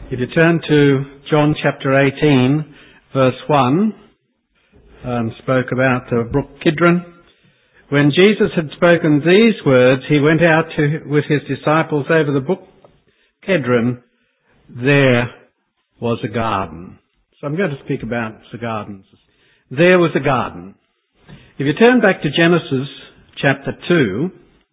If you turn to John chapter 18, verse 1, spoke about the brook Kidron. When Jesus had spoken these words, he went out with his disciples over the brook Kidron. There was a garden. So I'm going to speak about the gardens. There was a garden. If you turn back to Genesis chapter 2,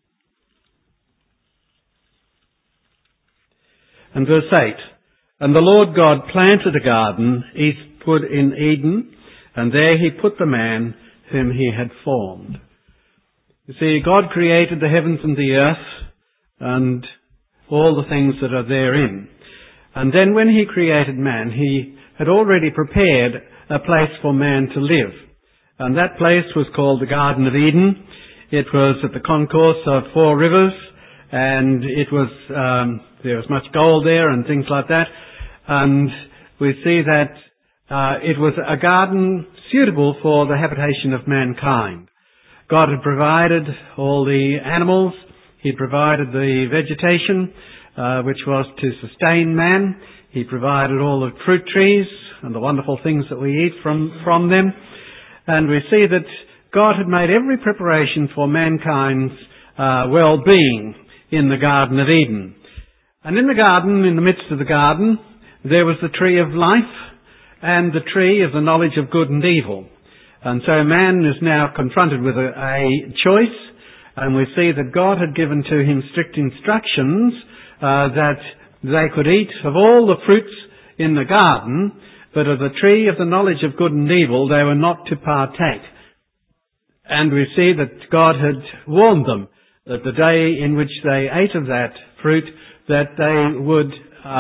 and verse 8, "And the Lord God planted a garden eastward in Eden, and there he put the man whom he had formed." You see, God created the heavens and the earth and all the things that are therein. And then when he created man, he had already prepared a place for man to live. And that place was called the Garden of Eden. It was at the concourse of 4 rivers, and it was there was much gold there and things like that. And we see that it was a garden suitable for the habitation of mankind. God had provided all the animals. He provided the vegetation, which was to sustain man. He provided all the fruit trees and the wonderful things that we eat from them. And we see that God had made every preparation for mankind's well-being in the Garden of Eden. And in the garden, in the midst of the garden, there was the tree of life and the tree of the knowledge of good and evil. And so man is now confronted with a choice, and we see that God had given to him strict instructions that they could eat of all the fruits in the garden, but of the tree of the knowledge of good and evil they were not to partake. And we see that God had warned them that the day in which they ate of that fruit, that they would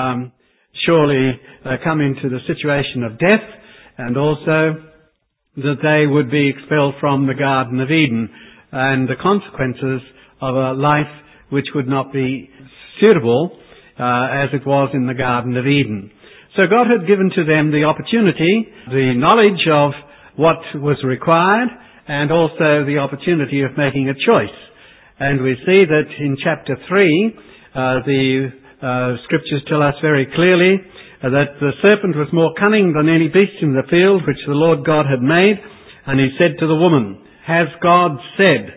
surely come into the situation of death, and also that they would be expelled from the Garden of Eden, and the consequences of a life which would not be suitable as it was in the Garden of Eden. So God had given to them the opportunity, the knowledge of what was required, and also the opportunity of making a choice. And we see that in chapter 3, the scriptures tell us very clearly that the serpent was more cunning than any beast in the field which the Lord God had made. And he said to the woman, "Has God said,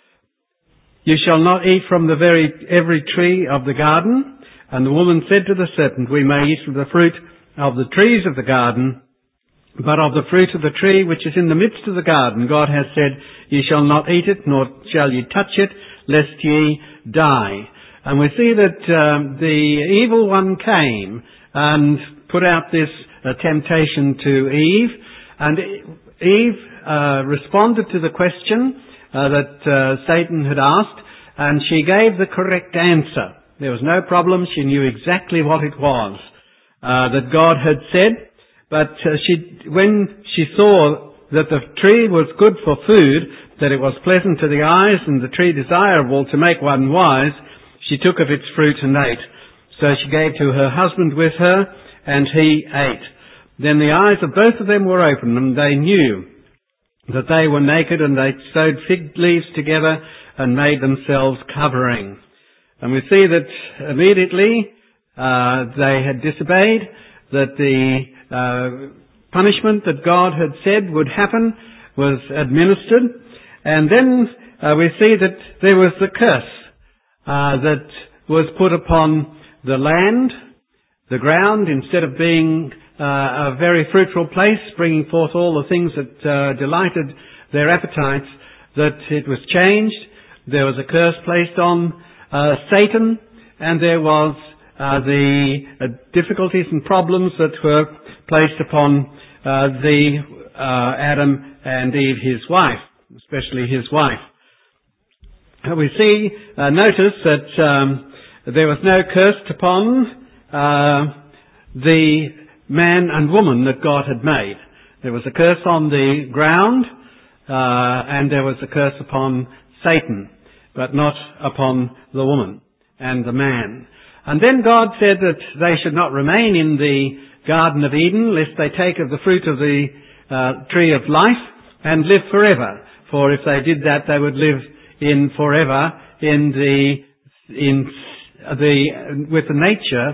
'You shall not eat from every tree of the garden'?" And the woman said to the serpent, "We may eat of the fruit of the trees of the garden, but of the fruit of the tree which is in the midst of the garden, God has said, 'Ye shall not eat it, nor shall ye touch it, lest ye die.'" And we see that the evil one came and put out this temptation to Eve, and Eve responded to the question that Satan had asked, and she gave the correct answer. There was no problem. She knew exactly what it was that God had said. But when she saw that the tree was good for food, that it was pleasant to the eyes, and the tree desirable to make one wise, she took of its fruit and ate. So she gave to her husband with her, and he ate. Then the eyes of both of them were opened, and they knew that they were naked, and they sewed fig leaves together and made themselves covering. And we see that immediately they had disobeyed, that the punishment that God had said would happen was administered. And then we see that there was the curse that was put upon the land, the ground, instead of being a very fruitful place, bringing forth all the things that delighted their appetites, that it was changed. There was a curse placed on Satan, and there was the difficulties and problems that were placed upon Adam and Eve, his wife, especially his wife. We see, notice that there was no curse upon the man and woman that God had made. There was a curse on the ground, and there was a curse upon Satan, but not upon the woman and the man. And then God said that they should not remain in the Garden of Eden, lest they take of the fruit of the tree of life and live forever. For if they did that, they would live in forever with the nature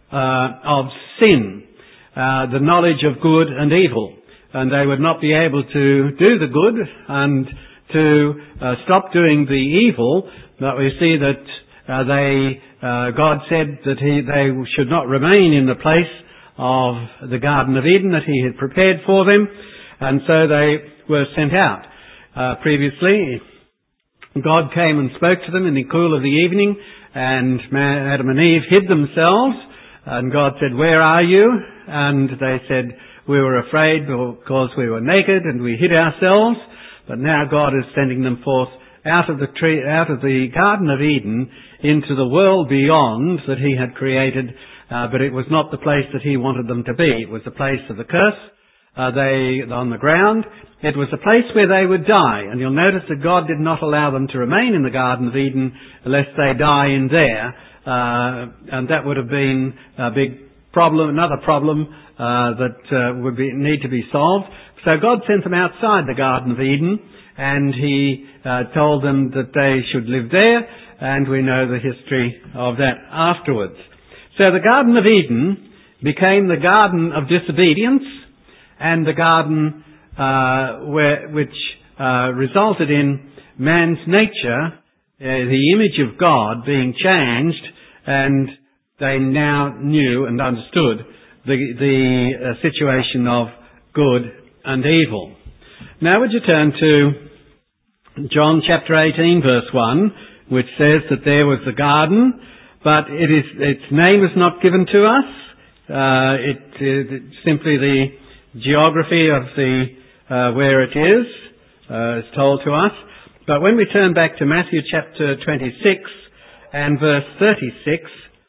of sin, the knowledge of good and evil. And they would not be able to do the good and to stop doing the evil. But we see that God said that they should not remain in the place of the Garden of Eden that He had prepared for them, and so they were sent out. Previously, God came and spoke to them in the cool of the evening, and Adam and Eve hid themselves, and God said, "Where are you?" And they said, "We were afraid because we were naked and we hid ourselves." But now God is sending them forth out of the Garden of Eden into the world beyond that He had created, but it was not the place that He wanted them to be. It was the place of the curse. On the ground. It was a place where they would die. And you'll notice that God did not allow them to remain in the Garden of Eden lest they die in there. And that would have been a big problem, another problem that would need to be solved. So God sent them outside the Garden of Eden, and He told them that they should live there, and we know the history of that afterwards. So the Garden of Eden became the garden of disobedience, and the garden which resulted in man's nature, the image of God, being changed, and they now knew and understood the situation of good and evil. Now would you turn to John chapter 18 verse 1, which says that there was the garden, but its name is not given to us. It's simply the geography of where it is told to us. But when we turn back to Matthew chapter 26 and verse 36,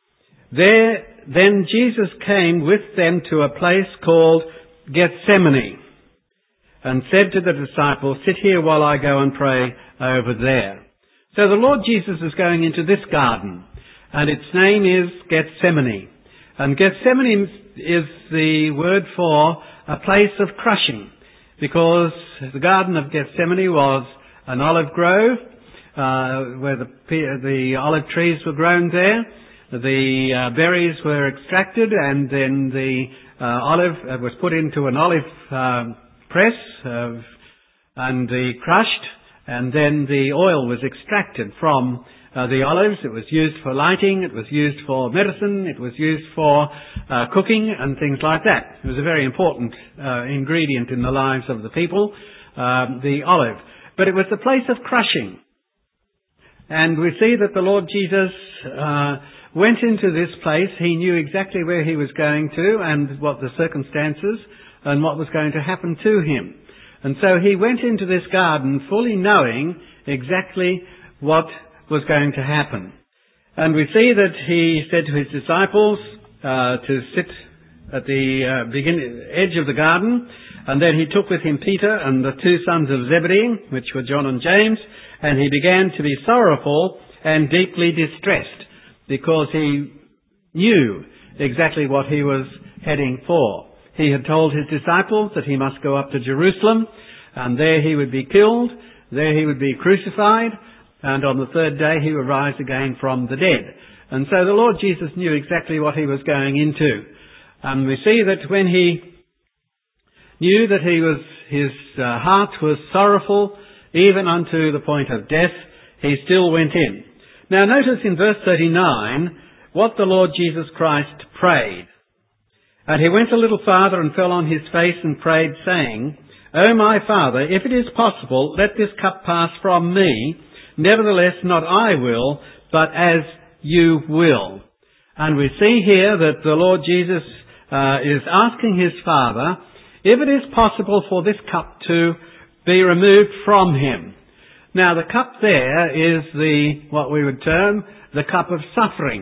then Jesus came with them to a place called Gethsemane, and said to the disciples, "Sit here while I go and pray over there." So the Lord Jesus is going into this garden, and its name is Gethsemane. And Gethsemane is the word for a place of crushing, because the Garden of Gethsemane was an olive grove, where the olive trees were grown there. The berries were extracted, and then the olive was put into an olive press and crushed, and then the oil was extracted from the olives. It was used for lighting, it was used for medicine, it was used for cooking and things like that. It was a very important ingredient in the lives of the people, the olive. But it was the place of crushing. And we see that the Lord Jesus went into this place. He knew exactly where He was going to and what the circumstances and what was going to happen to Him. And so He went into this garden fully knowing exactly what was going to happen. And we see that He said to His disciples to sit at the edge of the garden, and then He took with Him Peter and the two sons of Zebedee, which were John and James, and He began to be sorrowful and deeply distressed, because He knew exactly what He was heading for. He had told His disciples that He must go up to Jerusalem, and there He would be killed, there He would be crucified, and on the third day He would rise again from the dead. And so the Lord Jesus knew exactly what He was going into. And we see that when He knew that His heart was sorrowful, even unto the point of death, He still went in. Now notice in verse 39 what the Lord Jesus Christ prayed. "And He went a little farther and fell on His face and prayed, saying, O my Father, if it is possible, let this cup pass from me. Nevertheless, not I will, but as you will." And we see here that the Lord Jesus is asking His Father if it is possible for this cup to be removed from Him. Now the cup there is what we would term the cup of suffering.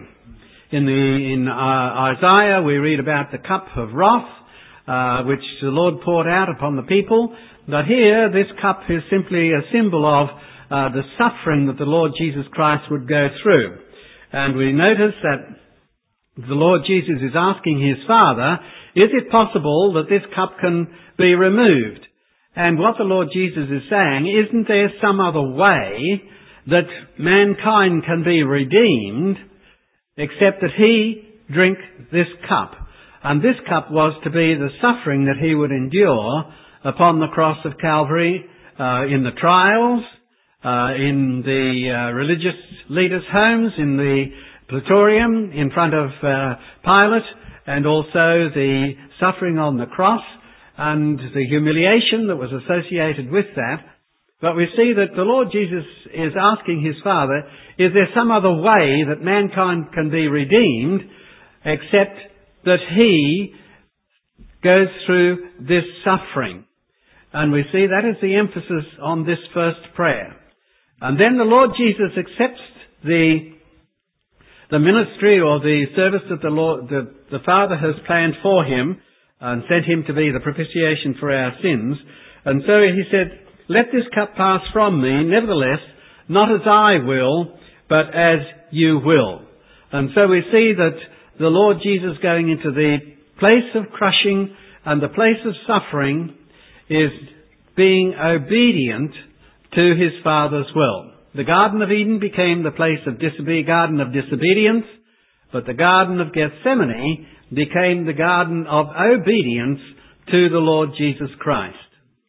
In Isaiah we read about the cup of wrath, which the Lord poured out upon the people. But here this cup is simply a symbol of the suffering that the Lord Jesus Christ would go through. And we notice that the Lord Jesus is asking His Father, is it possible that this cup can be removed? And what the Lord Jesus is saying, isn't there some other way that mankind can be redeemed except that He drink this cup. And this cup was to be the suffering that he would endure upon the cross of Calvary, in the trials, in the religious leaders' homes, in the praetorium, in front of Pilate, and also the suffering on the cross and the humiliation that was associated with that. But we see that the Lord Jesus is asking his Father, is there some other way that mankind can be redeemed except that he goes through this suffering? And we see that is the emphasis on this first prayer. And then the Lord Jesus accepts the ministry or the service that the Father has planned for him and sent him to be the propitiation for our sins. And so he said, let this cup pass from me, nevertheless, not as I will, but as you will. And so we see that the Lord Jesus going into the place of crushing and the place of suffering is being obedient to his Father's will. The Garden of Eden became the place of garden of disobedience, but the Garden of Gethsemane became the garden of obedience to the Lord Jesus Christ.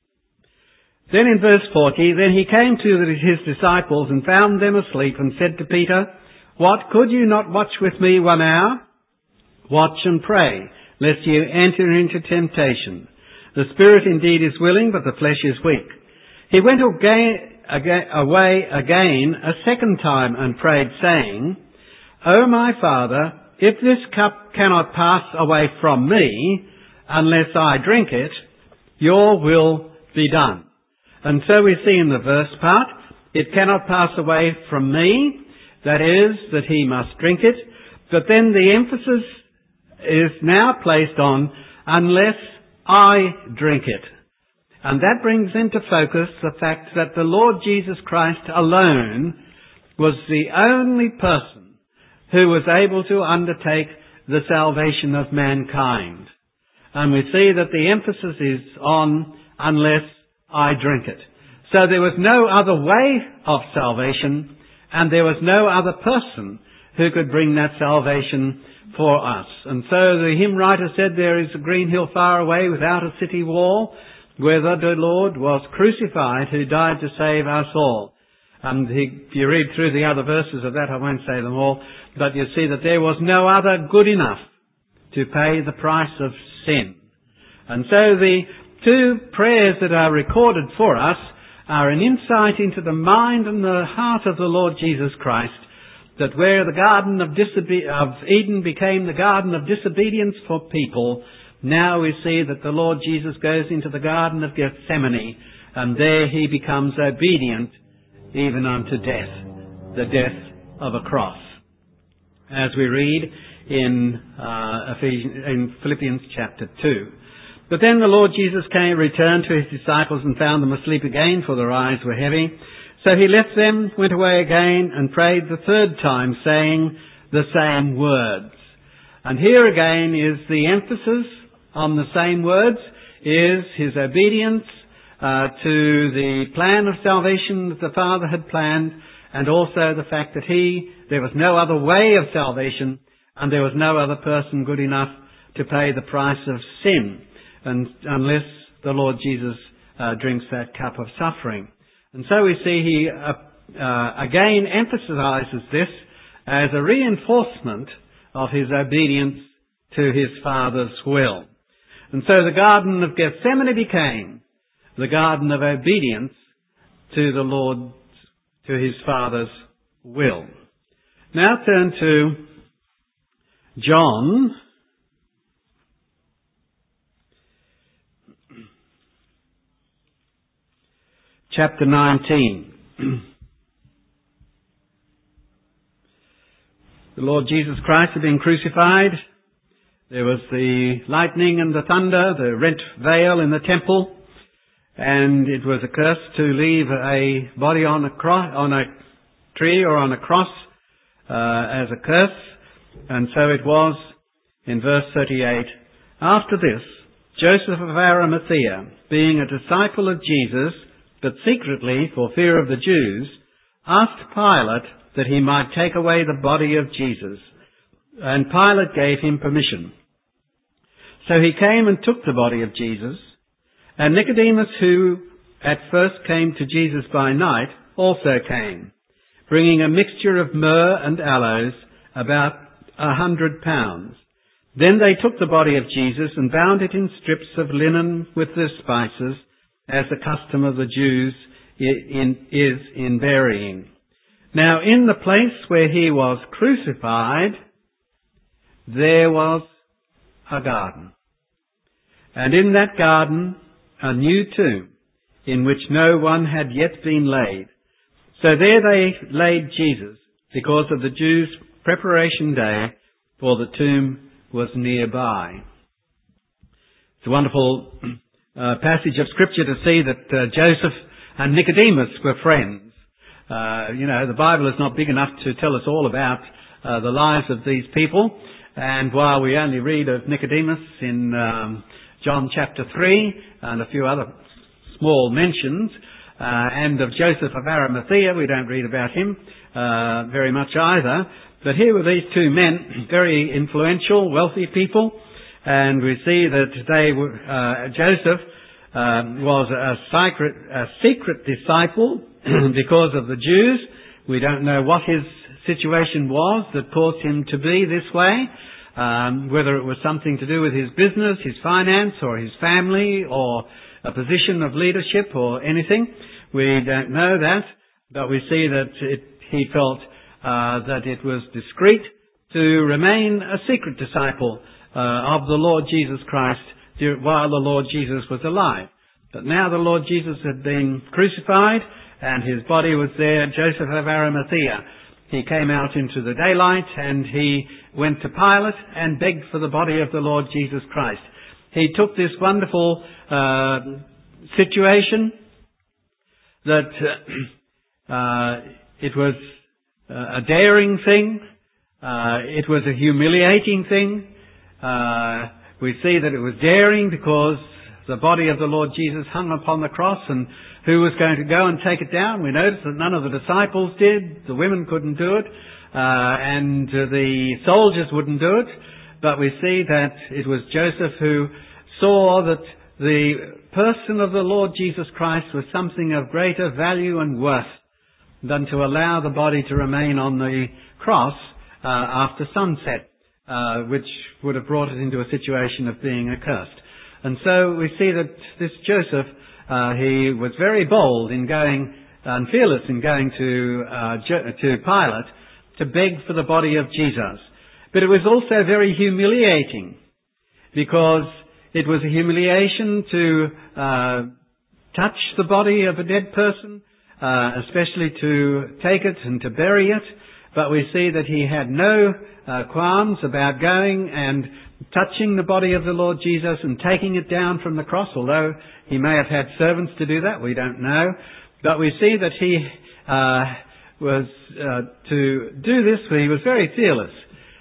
Then in verse 40, then he came to his disciples and found them asleep and said to Peter, what, could you not watch with me 1 hour? Watch and pray, lest you enter into temptation. The spirit indeed is willing, but the flesh is weak. He went away again a second time and prayed, saying, O my Father, if this cup cannot pass away from me, unless I drink it, your will be done. And so we see in the verse part, it cannot pass away from me, that is, that he must drink it. But then the emphasis is now placed on, unless I drink it. And that brings into focus the fact that the Lord Jesus Christ alone was the only person who was able to undertake the salvation of mankind. And we see that the emphasis is on unless I drink it. So there was no other way of salvation, and there was no other person who could bring that salvation for us. And so the hymn writer said, there is a green hill far away without a city wall, where the Lord was crucified, who died to save us all. And if you read through the other verses of that, I won't say them all, but you see that there was no other good enough to pay the price of sin. And so the two prayers that are recorded for us are an insight into the mind and the heart of the Lord Jesus Christ, that where the Garden of Eden became the Garden of disobedience for people, now we see that the Lord Jesus goes into the Garden of Gethsemane, and there he becomes obedient even unto death, the death of a cross. As we read in Philippians chapter 2. But then the Lord Jesus returned to his disciples and found them asleep again, for their eyes were heavy. So he left them, went away again, and prayed the third time, saying the same words. And here again is the emphasis on the same words, is his obedience to the plan of salvation that the Father had planned, and also the fact that there was no other way of salvation, and there was no other person good enough to pay the price of sin, and unless the Lord Jesus drinks that cup of suffering. And so we see he again emphasizes this as a reinforcement of his obedience to his Father's will. And so the Garden of Gethsemane became the garden of obedience to the Lord, to his Father's will. Now turn to John chapter 19. The Lord Jesus Christ had been crucified. There was the lightning and the thunder, the rent veil in the temple, and it was a curse to leave a body on a tree or on a cross as a curse. And so it was in verse 38. After this, Joseph of Arimathea, being a disciple of Jesus, but secretly for fear of the Jews, asked Pilate that he might take away the body of Jesus. and Pilate gave him permission. So he came and took the body of Jesus, and Nicodemus, who at first came to Jesus by night, also came, bringing a mixture of myrrh and aloes, about 100 pounds. Then they took the body of Jesus and bound it in strips of linen with the spices, as the custom of the Jews is in burying. Now in the place where he was crucified, there was a garden. And in that garden, a new tomb, in which no one had yet been laid. So there they laid Jesus, because of the Jews' preparation day, for the tomb was nearby. It's a wonderful passage of Scripture to see that Joseph and Nicodemus were friends. The Bible is not big enough to tell us all about the lives of these people. And while we only read of Nicodemus in John chapter 3 and a few other small mentions, and of Joseph of Arimathea, we don't read about him very much either. But here were these two men, very influential, wealthy people, and we see that Joseph was a secret disciple because of the Jews. We don't know what his situation was that caused him to be this way, whether it was something to do with his business, his finance, or his family, or a position of leadership, or anything. We don't know that, but we see that he felt that it was discreet to remain a secret disciple of the Lord Jesus Christ while the Lord Jesus was alive. But now the Lord Jesus had been crucified and his body was there. Joseph of Arimathea, he came out into the daylight and he went to Pilate and begged for the body of the Lord Jesus Christ. He took this wonderful situation that it was a daring thing. It was a humiliating thing. We see that it was daring because the body of the Lord Jesus hung upon the cross, and who was going to go and take it down? We notice that none of the disciples did. The women couldn't do it, and the soldiers wouldn't do it. But we see that it was Joseph who saw that the person of the Lord Jesus Christ was something of greater value and worth than to allow the body to remain on the cross after sunset, which would have brought it into a situation of being accursed. And so we see that this Joseph, he was very bold in going and fearless in going to Pilate to beg for the body of Jesus. But it was also very humiliating, because it was a humiliation to touch the body of a dead person, especially to take it and to bury it. But we see that he had no qualms about going and touching the body of the Lord Jesus and taking it down from the cross, although he may have had servants to do that, we don't know. But we see that he was to do this, he was very fearless.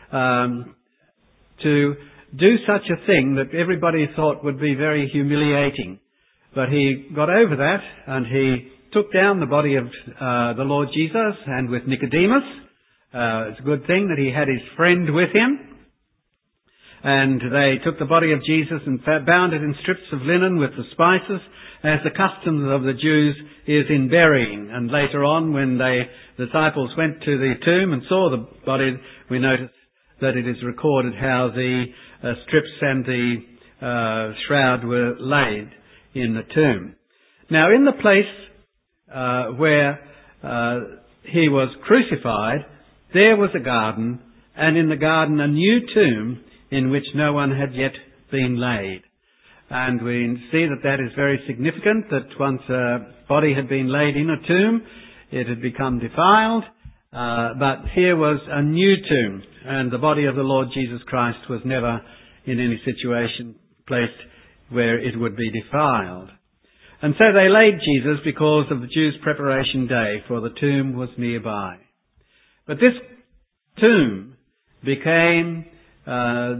To do such a thing that everybody thought would be very humiliating. But he got over that, and he took down the body of the Lord Jesus, and with Nicodemus. It's a good thing that he had his friend with him. And they took the body of Jesus and bound it in strips of linen with the spices, as the custom of the Jews is in burying. And later on, when the disciples went to the tomb and saw the body, we notice that it is recorded how the strips and the shroud were laid in the tomb. Now, in the place where he was crucified, there was a garden, and in the garden a new tomb in which no one had yet been laid. And we see that that is very significant, that once a body had been laid in a tomb, it had become defiled. But here was a new tomb, and the body of the Lord Jesus Christ was never in any situation placed where it would be defiled. And so they laid Jesus because of the Jews' preparation day, for the tomb was nearby. But this tomb became I'll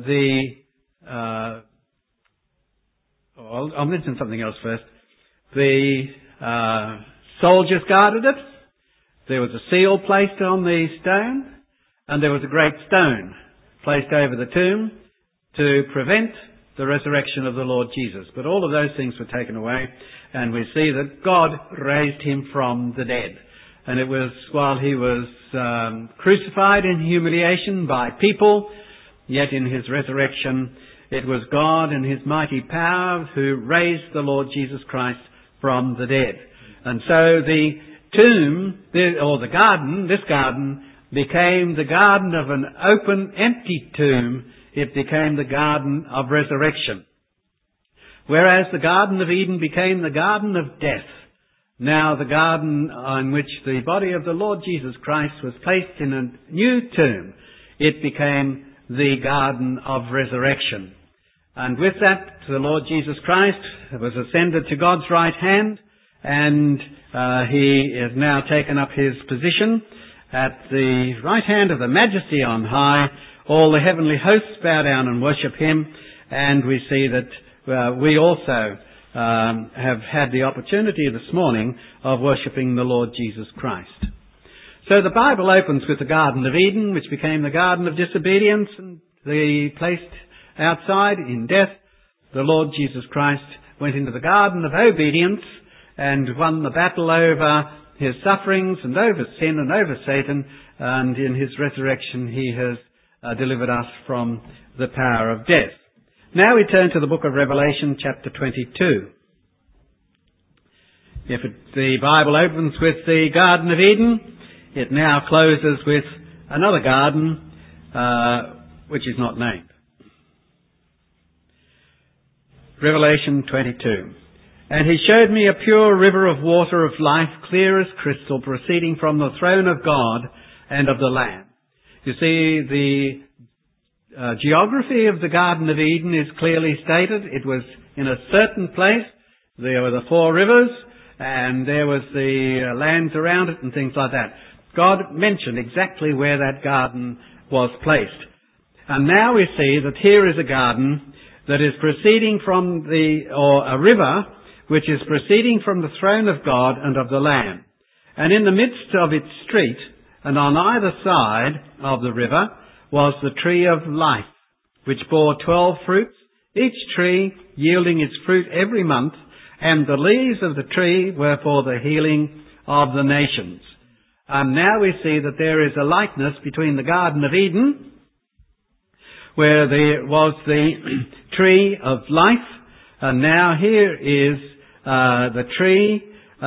mention something else first. The soldiers guarded it. There was a seal placed on the stone, and there was a great stone placed over the tomb to prevent the resurrection of the Lord Jesus. But all of those things were taken away, and we see that God raised him from the dead. And it was while he was crucified in humiliation by people, yet in his resurrection it was God in his mighty power who raised the Lord Jesus Christ from the dead. And so the tomb, or the garden, this garden, became the garden of an open, empty tomb. It became the garden of resurrection. Whereas the Garden of Eden became the garden of death, now the garden in which the body of the Lord Jesus Christ was placed in a new tomb, it became the garden of resurrection. And with that, the Lord Jesus Christ was ascended to God's right hand, and he has now taken up his position at the right hand of the Majesty on high. All the heavenly hosts bow down and worship him, and we see that we also have had the opportunity this morning of worshipping the Lord Jesus Christ. So the Bible opens with the Garden of Eden, which became the Garden of Disobedience, and placed outside in death. The Lord Jesus Christ went into the Garden of Obedience and won the battle over his sufferings and over sin and over Satan, and in his resurrection he has delivered us from the power of death. Now we turn to the book of Revelation, chapter 22. If the Bible opens with the Garden of Eden, it now closes with another garden, which is not named. Revelation 22. And he showed me a pure river of water of life, clear as crystal, proceeding from the throne of God and of the Lamb. You see, the geography of the Garden of Eden is clearly stated. It was in a certain place. There were the four rivers, and there was the lands around it and things like that. God mentioned exactly where that garden was placed. And now we see that here is a garden that is proceeding from a river which is proceeding from the throne of God and of the Lamb. And in the midst of its street, and on either side of the river, was the tree of life, which bore 12 fruits, each tree yielding its fruit every month, and the leaves of the tree were for the healing of the nations. And now we see that there is a likeness between the Garden of Eden, where there was the tree of life, and now here is the tree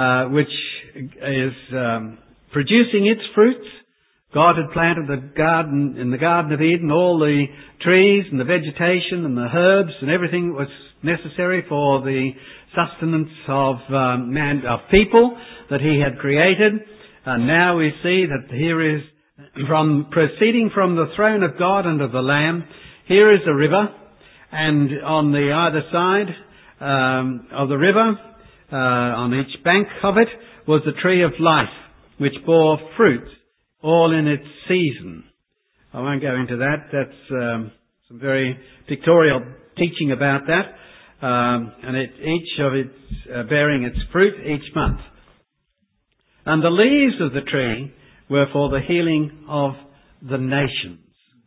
which is producing its fruits. God had planted in the Garden of Eden, all the trees and the vegetation and the herbs and everything that was necessary for the sustenance of people that he had created. And now we see that here is, proceeding from the throne of God and of the Lamb, here is a river, and on the either side of the river, on each bank of it, was the tree of life, which bore fruit, all in its season. I won't go into that. That's some very pictorial teaching about that. And each of its bearing its fruit each month. And the leaves of the tree were for the healing of the nations.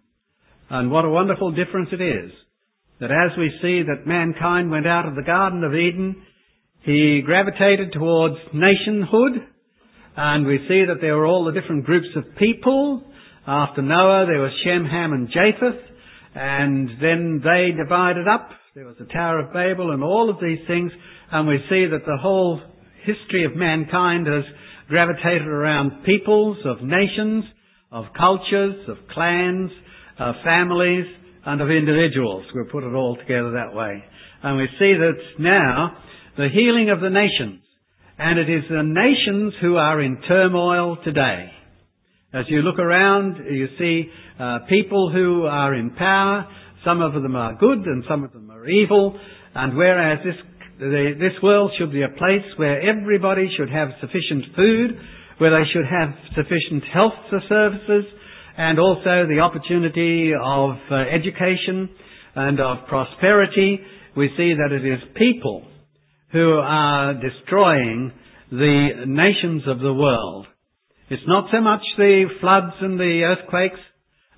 And what a wonderful difference it is that as we see that mankind went out of the Garden of Eden, he gravitated towards nationhood. And we see that there were all the different groups of people. After Noah, there was Shem, Ham, and Japheth. And then they divided up. There was the Tower of Babel and all of these things. And we see that the whole history of mankind has gravitated around peoples, of nations, of cultures, of clans, of families, and of individuals. We'll put it all together that way. And we see that now the healing of the nations. And it is the nations who are in turmoil today. As you look around, you see people who are in power. Some of them are good and some of them are evil. And whereas this world should be a place where everybody should have sufficient food, where they should have sufficient health services, and also the opportunity of education and of prosperity, we see that it is people who are destroying the nations of the world. It's not so much the floods and the earthquakes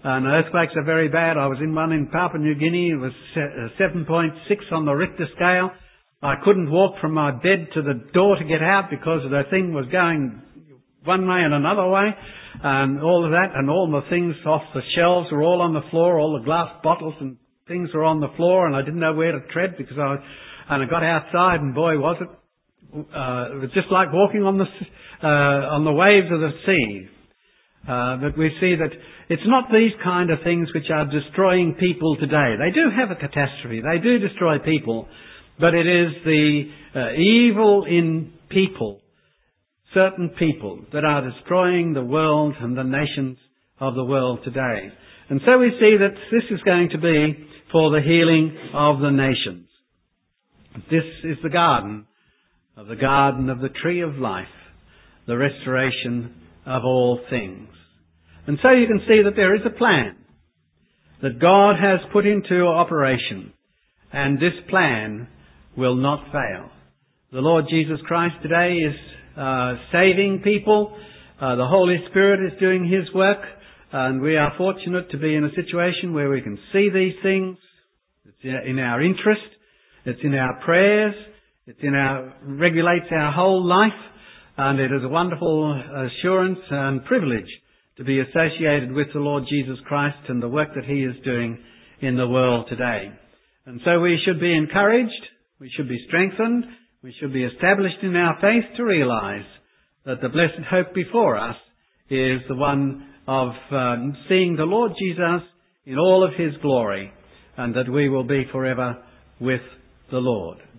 And earthquakes are very bad. I was in one in Papua New Guinea. It was 7.6 on the Richter scale. I couldn't walk from my bed to the door to get out because the thing was going one way and another way. And all of that, and all the things off the shelves were all on the floor. All the glass bottles and things were on the floor, and I didn't know where to tread because I got outside, and boy, was it! It was just like walking on the waves of the sea. But we see that it's not these kind of things which are destroying people today. They do have a catastrophe. They do destroy people. But it is the evil in people, certain people, that are destroying the world and the nations of the world today. And so we see that this is going to be for the healing of the nations. This is the garden of the tree of life, the restoration of all things. And so you can see that there is a plan that God has put into operation, and this plan will not fail. The Lord Jesus Christ today is saving people. The Holy Spirit is doing His work, and we are fortunate to be in a situation where we can see these things. It's in our interest. It's in our prayers. Regulates our whole life, and it is a wonderful assurance and privilege to be associated with the Lord Jesus Christ and the work that He is doing in the world today. And so we should be encouraged, we should be strengthened, we should be established in our faith to realise that the blessed hope before us is the one of seeing the Lord Jesus in all of His glory, and that we will be forever with the Lord.